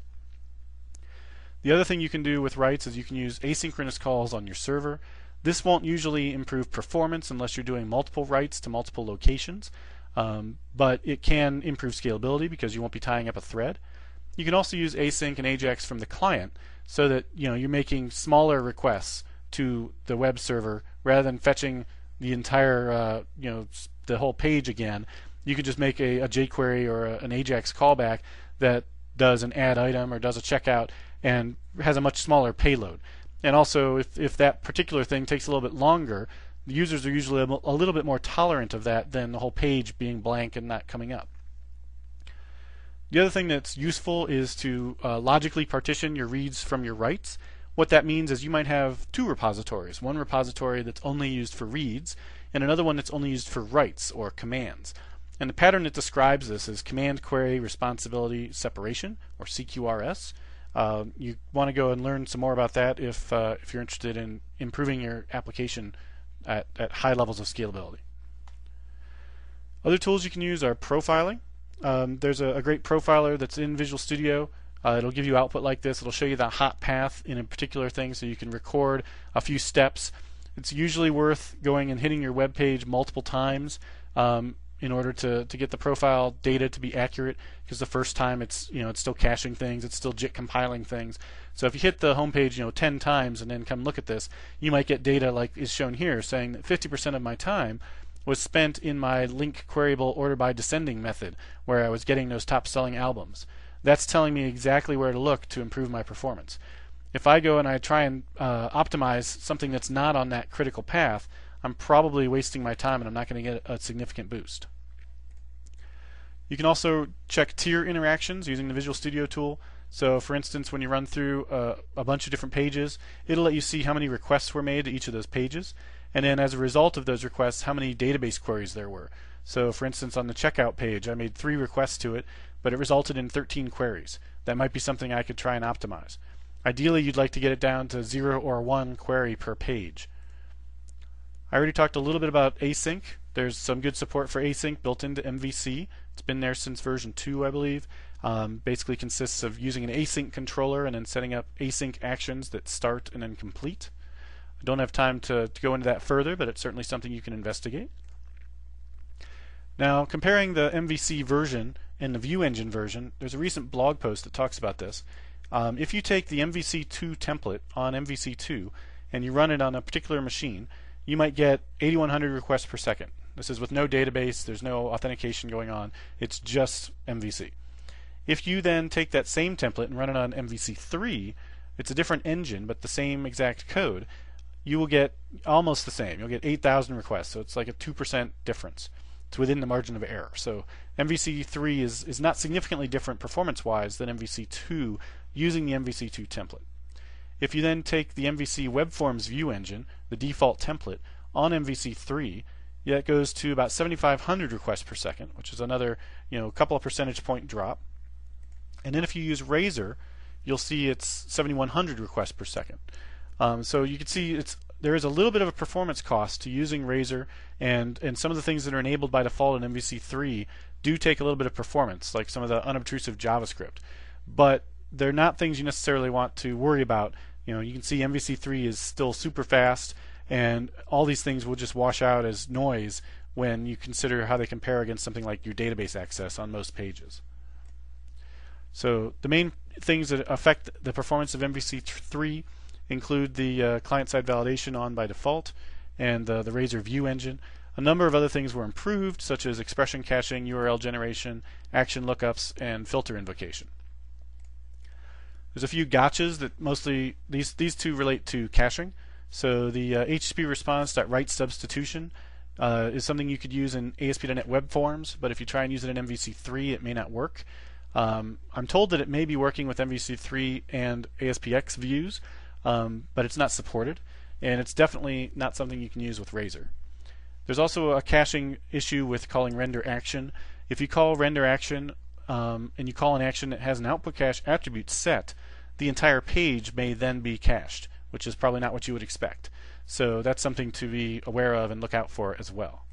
The other thing you can do with writes is you can use asynchronous calls on your server. This won't usually improve performance unless you're doing multiple writes to multiple locations, um, but it can improve scalability because you won't be tying up a thread. You can also use async and Ajax from the client so that you know you're making smaller requests to the web server rather than fetching the entire uh, you know the whole page again. You could just make a, a jQuery or a, an Ajax callback that does an add item or does a checkout and has a much smaller payload. And also, if, if that particular thing takes a little bit longer, the users are usually a, a little bit more tolerant of that than the whole page being blank and not coming up. The other thing that's useful is to uh, logically partition your reads from your writes. What that means is you might have two repositories. One repository that's only used for reads, and another one that's only used for writes or commands. And the pattern that describes this is command query responsibility separation, or C Q R S. Uh, you want to go and learn some more about that if uh, if you're interested in improving your application at, at high levels of scalability. Other tools you can use are profiling. Um, there's a, a great profiler that's in Visual Studio. Uh, it'll give you output like this. It'll show you the hot path in a particular thing, so you can record a few steps. It's usually worth going and hitting your web page multiple times um, in order to, to get the profile data to be accurate, because the first time it's you know it's still caching things, it's still JIT compiling things. So if you hit the home page you know ten times and then come look at this, you might get data like is shown here saying that fifty percent of my time was spent in my link queryable order by descending method, where I was getting those top selling albums. That's telling me exactly where to look to improve my performance. If I go and I try and uh, optimize something that's not on that critical path, I'm probably wasting my time and I'm not going to get a significant boost. You can also check tier interactions using the Visual Studio tool. So for instance, when you run through uh, a bunch of different pages, it'll let you see how many requests were made to each of those pages, and then as a result of those requests, how many database queries there were. So for instance, on the checkout page, I made three requests to it, but it resulted in thirteen queries. That might be something I could try and optimize. Ideally, you'd like to get it down to zero or one query per page. I already talked a little bit about async. There's some good support for async built into M V C. It's been there since version two, I believe. Um, basically consists of using an async controller and then setting up async actions that start and then complete. I don't have time to, to go into that further, but it's certainly something you can investigate. Now, comparing the M V C version and the View Engine version, there's a recent blog post that talks about this. Um, if you take the M V C two template on M V C two and you run it on a particular machine, you might get eighty-one hundred requests per second. This is with no database, there's no authentication going on, it's just M V C. If you then take that same template and run it on M V C three, it's a different engine but the same exact code, you will get almost the same. You'll get eight thousand requests, so it's like a two percent difference. It's within the margin of error. So M V C three is, is not significantly different performance-wise than M V C two using the M V C two template. If you then take the M V C Web Forms View Engine, the default template, on M V C three, yeah, it goes to about seventy-five hundred requests per second, which is another you know couple of percentage point drop. And then if you use Razor, you'll see it's seventy-one hundred requests per second. Um, so you can see it's there is a little bit of a performance cost to using Razor, and and some of the things that are enabled by default in M V C three do take a little bit of performance, like some of the unobtrusive JavaScript. But they're not things you necessarily want to worry about. You know, you can see M V C three is still super fast, and all these things will just wash out as noise when you consider how they compare against something like your database access on most pages. So the main things that affect the performance of M V C three include the uh, client-side validation on by default and uh, the Razor View Engine. A number of other things were improved, such as expression caching, U R L generation, action lookups, and filter invocation. There's a few gotchas that mostly these these two relate to caching. So the uh, H T T P response.write substitution uh, is something you could use in A S P dot net Web Forms, but if you try and use it in M V C three, it may not work. Um, I'm told that it may be working with M V C three and A S P X views, um, but it's not supported, and it's definitely not something you can use with Razor. There's also a caching issue with calling render action. If you call render action um, and you call an action that has an output cache attribute set, the entire page may then be cached, which is probably not what you would expect. So that's something to be aware of and look out for as well.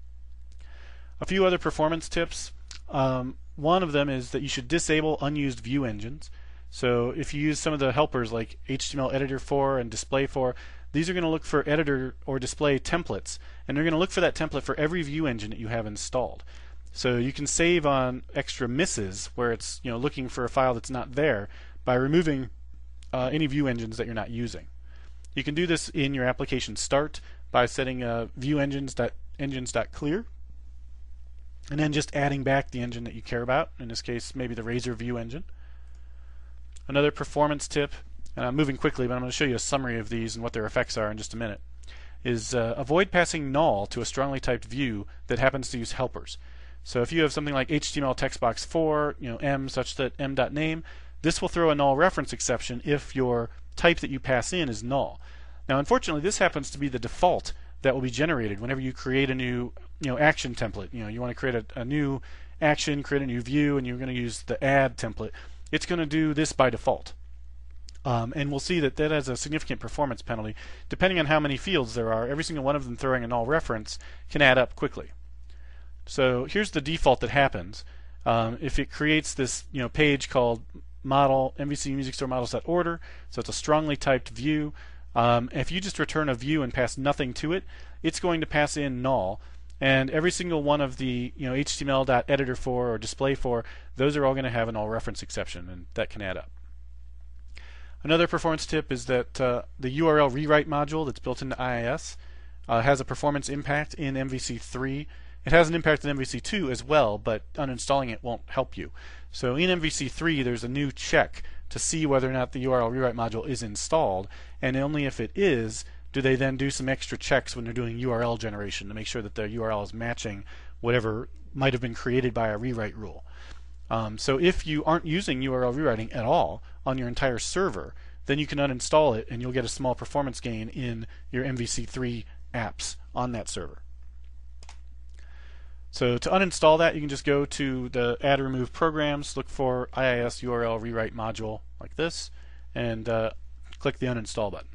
A few other performance tips. Um, one of them is that you should disable unused view engines. So if you use some of the helpers like H T M L Editor four and Display four, these are going to look for editor or display templates, and they're going to look for that template for every view engine that you have installed. So you can save on extra misses where it's you know looking for a file that's not there by removing uh, any view engines that you're not using. You can do this in your application start by setting uh, view engines.engines.clear and then just adding back the engine that you care about, in this case maybe the Razor View Engine. Another performance tip, and I'm moving quickly but I'm going to show you a summary of these and what their effects are in just a minute, is uh, avoid passing null to a strongly typed view that happens to use helpers. So if you have something like H T M L text box four, you know, m such that m.name, this will throw a null reference exception if your type that you pass in is null. Now unfortunately this happens to be the default that will be generated whenever you create a new you know action template. You know you want to create a, a new action, create a new view, and you're going to use the add template. It's going to do this by default. Um, and we'll see that that has a significant performance penalty. Depending on how many fields there are, every single one of them throwing a null reference can add up quickly. So here's the default that happens. Um, if it creates this you know page called model M V C music store models.order, so it's a strongly typed view. Um, if you just return a view and pass nothing to it, it's going to pass in null. And every single one of the you know H T M L.editor for or display for, those are all going to have a null reference exception, and that can add up. Another performance tip is that uh, the U R L rewrite module that's built into I I S uh, has a performance impact in M V C three. It has an impact in M V C two as well, but uninstalling it won't help you. So in M V C three, there's a new check to see whether or not the U R L rewrite module is installed, and only if it is do they then do some extra checks when they're doing U R L generation to make sure that the U R L is matching whatever might have been created by a rewrite rule. Um, so if you aren't using U R L rewriting at all on your entire server, then you can uninstall it and you'll get a small performance gain in your M V C three apps on that server. So to uninstall that, you can just go to the add remove programs, look for I I S U R L rewrite module like this, and uh, click the uninstall button.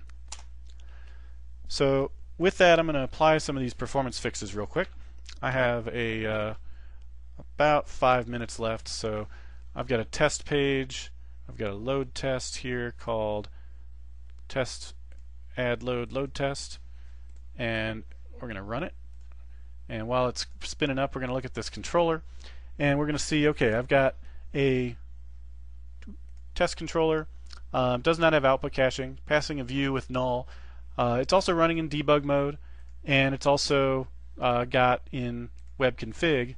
So with that, I'm going to apply some of these performance fixes real quick. I have a uh, about five minutes left, so I've got a test page. I've got a load test here called test add load load test, and we're going to run it. And while it's spinning up, we're going to look at this controller, and we're going to see, okay, I've got a test controller, um, does not have output caching, passing a view with null. Uh, it's also running in debug mode, and it's also uh, got in web config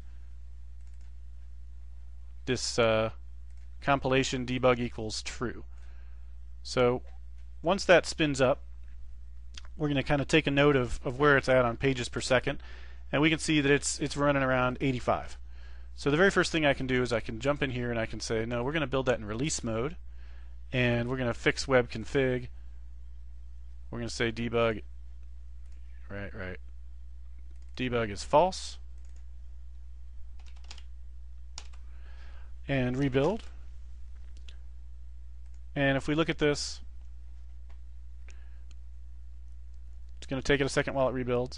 this uh, compilation debug equals true. So once that spins up, we're going to kind of take a note of, of where it's at on pages per second, and we can see that it's it's running around eighty-five. So the very first thing I can do is I can jump in here and I can say, no, we're going to build that in release mode, and we're going to fix web config. We're going to say debug, right, right. Debug is false, and rebuild. And if we look at this, it's going to take it a second while it rebuilds.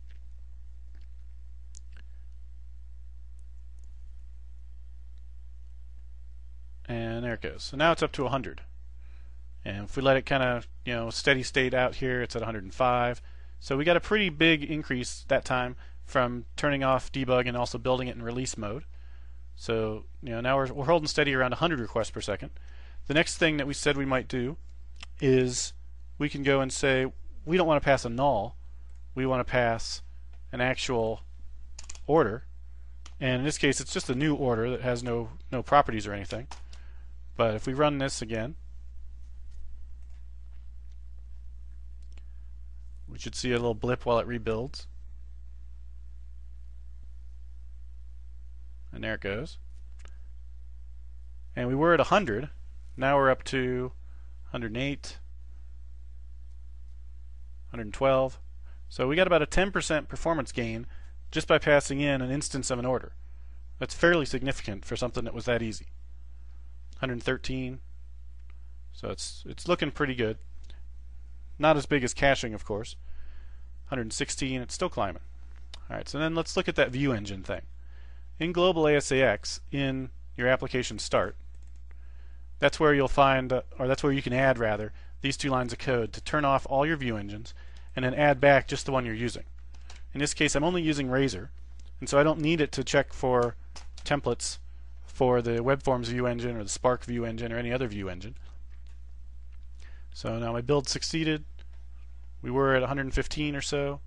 And there it goes. So now it's up to one hundred. And if we let it kind of, you know, steady state out here, it's at one hundred five. So we got a pretty big increase that time from turning off debug and also building it in release mode. So, you know, now we're, we're holding steady around one hundred requests per second. The next thing that we said we might do is we can go and say we don't want to pass a null. We want to pass an actual order. And in this case, it's just a new order that has no, no properties or anything. But if we run this again, we should see a little blip while it rebuilds. And there it goes. And we were at one hundred. Now we're up to one hundred eight, one hundred twelve. So we got about a ten percent performance gain just by passing in an instance of an order. That's fairly significant for something that was that easy. one hundred thirteen. So it's it's looking pretty good. Not as big as caching, of course. one hundred sixteen, it's still climbing. Alright, so then let's look at that view engine thing. In Global ASAX, in your application start, that's where you'll find, uh, or that's where you can add rather, these two lines of code to turn off all your view engines and then add back just the one you're using. In this case, I'm only using Razor, and so I don't need it to check for templates for the WebForms view engine or the Spark view engine or any other view engine. So now my build succeeded. We were at one hundred fifteen or so.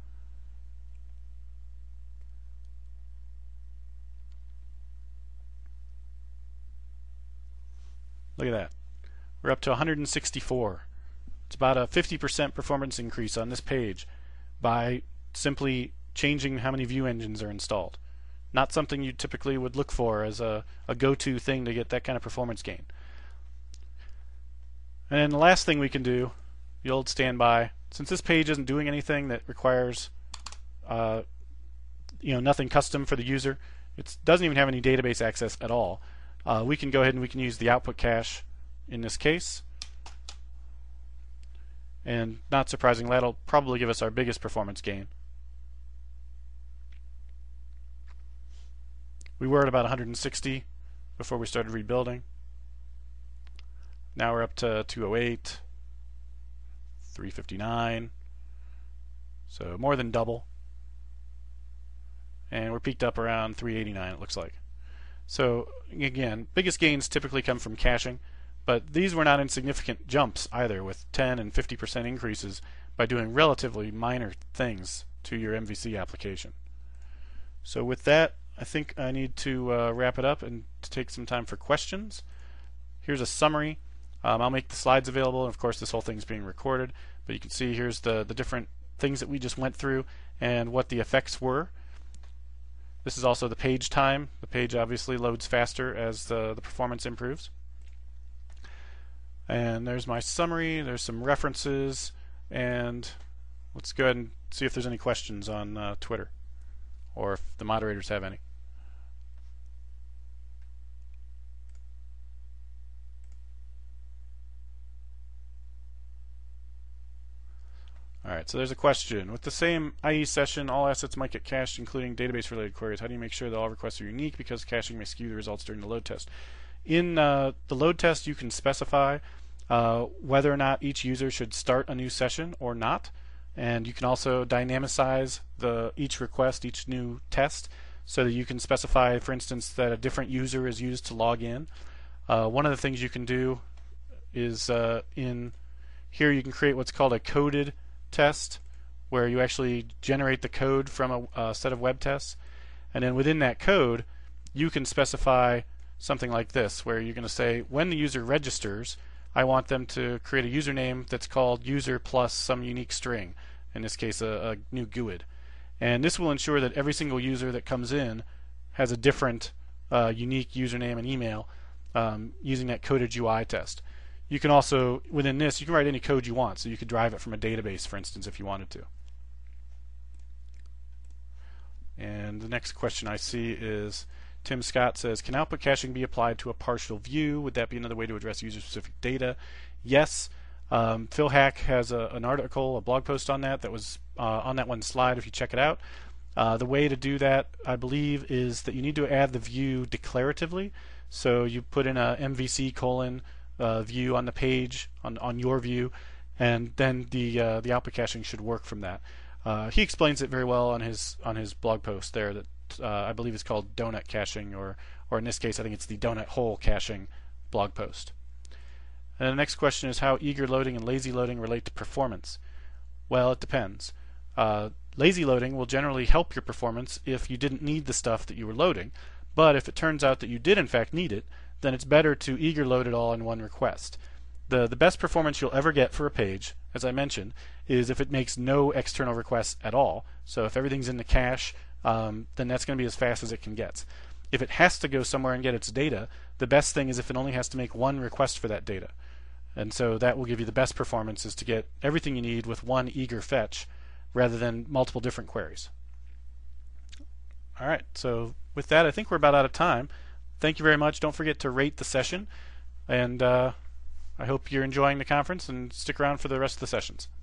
Look at that. We're up to one hundred sixty-four. It's about a fifty percent performance increase on this page by simply changing how many view engines are installed. Not something you typically would look for as a, a go-to thing to get that kind of performance gain. And then the last thing we can do, the old standby, since this page isn't doing anything that requires uh, you know, nothing custom for the user, it doesn't even have any database access at all, uh, we can go ahead and we can use the output cache in this case. and not surprisingly, that'll probably give us our biggest performance gain. We were at about one hundred sixty before we started rebuilding. Now we're up to two oh eight, three fifty-nine, so more than double. And we're peaked up around three eighty-nine, it looks like. So again, biggest gains typically come from caching, but these were not insignificant jumps either, with ten and fifty percent increases by doing relatively minor things to your M V C application. So with that, I think I need to uh, wrap it up and to take some time for questions. Here's a summary. Um, I'll make the slides available, and of course this whole thing is being recorded, but you can see here's the, the different things that we just went through and what the effects were. This is also the page time. The page obviously loads faster as the, the performance improves. And there's my summary, there's some references, and let's go ahead and see if there's any questions on uh, Twitter, or if the moderators have any. Alright, so there's a question. With the same I E session, all assets might get cached, including database-related queries. How do you make sure that all requests are unique, because caching may skew the results during the load test? In uh, the load test, you can specify uh, whether or not each user should start a new session or not, and you can also dynamicize the each request, each new test, so that you can specify, for instance, that a different user is used to log in. Uh, one of the things you can do is uh, in here you can create what's called a coded test, where you actually generate the code from a, a set of web tests, and then within that code you can specify something like this, where you're going to say when the user registers, I want them to create a username that's called user plus some unique string, in this case a, a new G U I D, and this will ensure that every single user that comes in has a different uh, unique username and email um, using that coded U I test. You can also, within this, you can write any code you want, so you could drive it from a database, for instance, if you wanted to. And the next question I see is, Tim Scott says, can output caching be applied to a partial view? Would that be another way to address user-specific data? Yes. Um, Phil Hack has a, an article, a blog post on that that was uh, on that one slide if you check it out. Uh, the way to do that, I believe, is that you need to add the view declaratively. So you put in a M V C colon Uh, view on the page, on, on your view, and then the uh, the output caching should work from that. Uh, he explains it very well on his on his blog post there that uh, I believe is called donut caching, or or in this case I think it's the donut hole caching blog post. And the next question is how eager loading and lazy loading relate to performance. Well, it depends. Uh, lazy loading will generally help your performance if you didn't need the stuff that you were loading, but if it turns out that you did in fact need it, then it's better to eager load it all in one request. The, the best performance you'll ever get for a page, as I mentioned, is if it makes no external requests at all. So if everything's in the cache, um, then that's going to be as fast as it can get. If it has to go somewhere and get its data, the best thing is if it only has to make one request for that data. And so that will give you the best performance, is to get everything you need with one eager fetch rather than multiple different queries. Alright, so with that I think we're about out of time. Thank you very much. Don't forget to rate the session, and uh, I hope you're enjoying the conference, and stick around for the rest of the sessions.